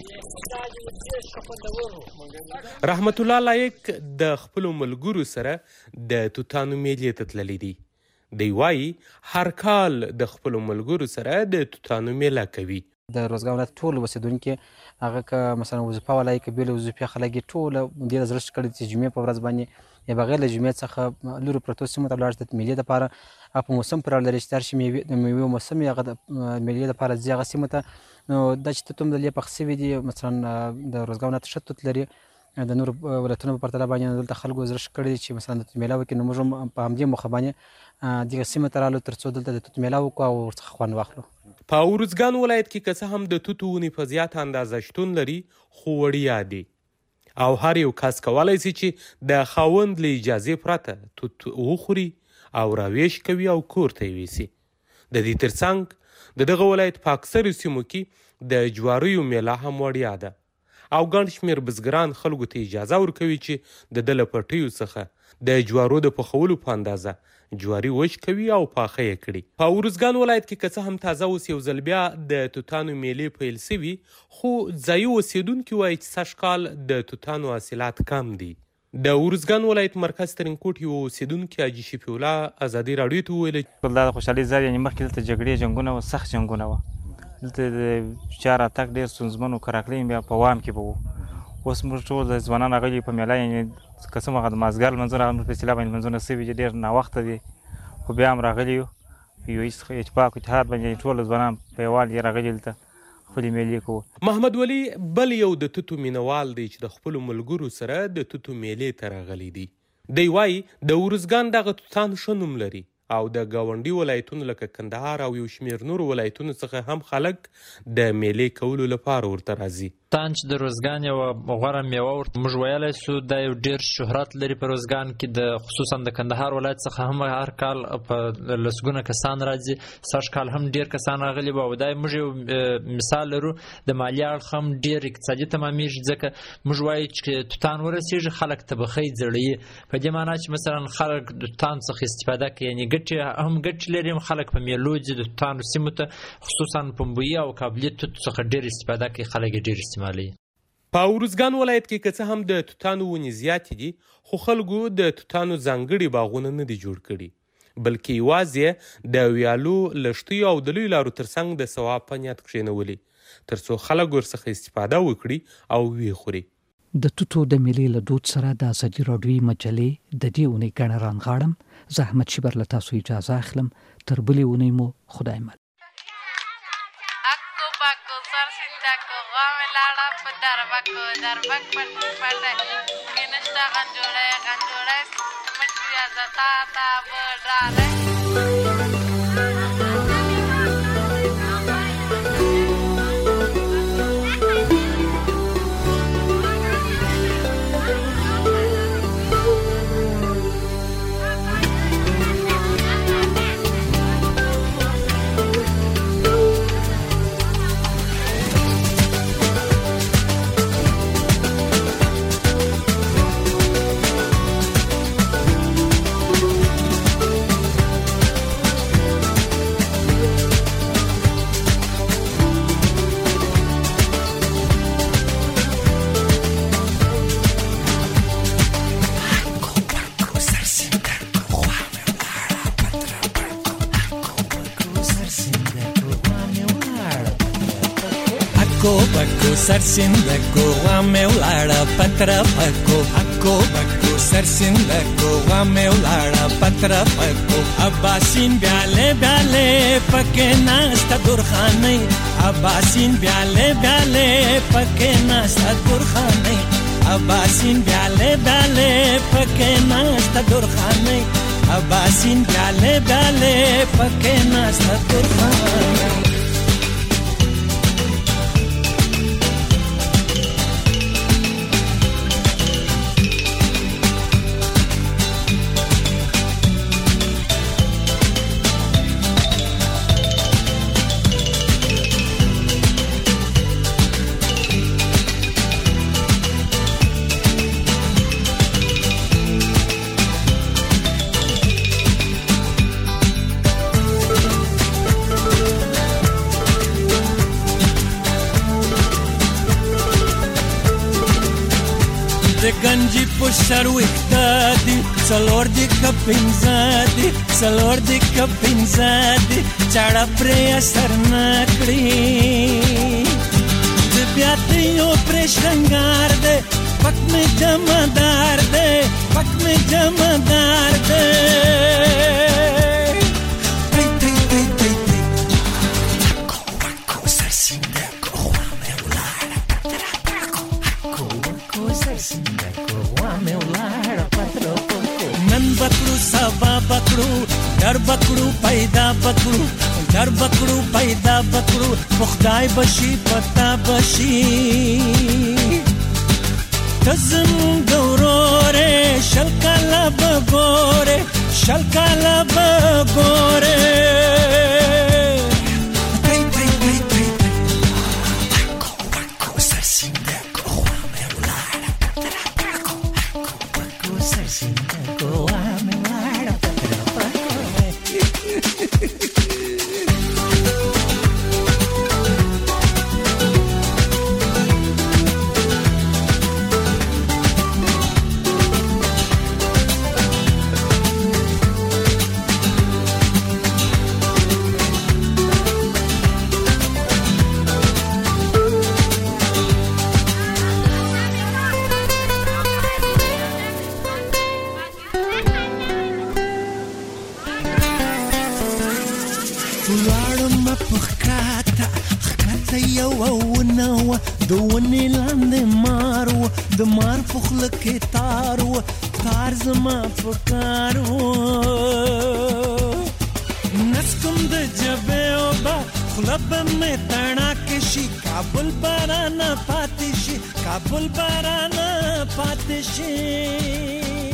رحمت الله لایق د خپلو ملګرو سره د توتانو میلې ته تللی دی. دی وایي هر کال د خپلو ملګرو سره د توتانو میله کوي. د روزګان ولایت ټول اوسېدونکي هغه که مثلا وظیفه والا یې که بېلې وظیفې خلک یې ټوله ډېره زړه کړي چې جمعې په ورځ باندې یا بغیر له جمعې څخه لرو پرتو سیمو ته ولاړ شي د میلې دپاره. هغه په موسم پورې اړه لري چې هر شي د میوې موسم وي، هغه د میلې دپاره ځي هغه سیمو ته. نو دا چې توت هم د دې پخ سوي دي، مثلا د روزګان ولایت ښه توت لري د نورو ولایتونو په پرتله باندې. دلته خلکو زړه ښه کړي چې مثلا د توت میله وکړي. نو موږ هم په همدې موخه باندې دغه سیمې ته رالو تر څو دلته د توت میله وکړو او ورڅخه خوند واخلو. په ارزګان ولایت کې که څه هم د توتو ونې په زیاته اندازه شتون لري، خو وړیا دي او هر یو کس کولی شي چې د خاوند له اجازې پرته توت وخوري او راویش کوي او کور ته یې ویسي. د دې ترڅنګ د دغه ولایت په اکثرو سیمو کې د جواریو میله هم وړیا ده او ګڼ شمېر بزګران خلکو ته اجازه ورکوي چې د ده له پټیو څخه د جوارو د پخولو په اندازه جواري وچ کوي او پاخه یې کړي. په ارزګان ولایت کې که څه هم تازه اوس یو ځل بیا د توتانو میلې پیل سوي، خو ځایي اوسېدونکي وایي چې سږ کال د توتانو حاصلات کم دي. د ارزګان ولایت مرکز ترینکوټ یو اوسېدونکي حاجي شفیع الله ازادي راډیو ته وویل دا د خوشحالۍ ځای یعنې مخکې دلته جګړې جنګونه وه، سخت جنګونه وه. دلته د چا راتګ ډېر ستونزمن و، کراکلۍ بیا په وام کې به وو. اوس موږ ټول د ځوانان راغلي په میله، یعنې که څه هغه د مازدیګر لمونځونه هغه په فیصله باندې لمونځونه سوي چې ډېر ناوخته دي، خو بیا هم راغلي یو یو اتفاق اتحاد باندې ټول ځوانان په یووالي یې راغلي دلته خپلې میلې کوو. محمد ولي بل یو د توتو مینهوال دی چې د خپلو ملګرو سره د توتو میلې ته راغلی دی. دی وایي د ارزګان دغه توتان ښه نوم لري او د ګاونډي ولایتونو لکه کندهار او یو شمېر نورو ولایتونو څخه هم خلک د میلې کولو لپاره ورته راځي. ترکستان چې د روزګان یوه غوره میوه ورته موږ ویلی سو دا یو ډېر شهرت لري په روزګان کې، د خصوصا د کندهار ولایت څخه هم هر کال په لسګونه کسان راځي، سږ کال هم ډېر کسان راغلي وو او دا موږ یو مثال لرو د مالي اړخ هم ډېر اقتصادي تمامېږي، ځکه موږ وایو چې توتان ورسېږي خلک تبخۍ زړوي، په دې معنا چې مثلا خلک د توتان څخه استفاده کوي، یعنې ګټې هم ګټې لري، خلک په میلو ځي د توتانو سیمو ته، خصوصا پنبوي او کابلي توت څخه ډېر استفاده کوي، خلک یې ډېر استعمالوي. په ارزګان ولایت کې که څه هم د توتانو ونې زیاتې دي، خو خلکو د توتانو ځانګړي باغونه نه دي جوړ کړي، بلکې یوازې د ویالو لښتیو او د لویو لارو ترڅنګ د ثواب په نیت کښېنولي، تر څو خلک ورڅخه استفاده وکړي او ویې خوري. د توتو د میلې له دود سره د ازادي راډیوي مجلې د دې اونۍ ګڼه رانغاړم. زه احمد شیبر له تاسو اجازه اخلم. تر بلې اونۍ مو خدای مل. Darbaco, darbac pada kena sta ganjole ganjole mesti ada tata berdare. Bako sarsindako wame ulara patra pako Ako bako sarsindako wame ulara patra pako Abbasin biale biale pake nasta durkhane Abbasin biale biale pake nasta durkhane Abbasin biale biale pake nasta durkhane Abbasin biale biale pake nasta durkhane Ganji pushar wiktadi salor di kapinzadi salor di kapinzadi chada pre asar nakdi dibyate yo pre shangar de pak me jamadar de pak me jamadar de hey hey hey hey ko ko sarsinda ko me ulara patra ko ko sarsinda नन बकरू सबा बकरू डर बकरू पैदा बकरू डर बकरू पैदा बकरू मुखदाई बशी पता बशी तजम गौरोरे शलकाला बगोरे शलकाला बगोरे کابل باران پاتې شي کابل باران پاتې شي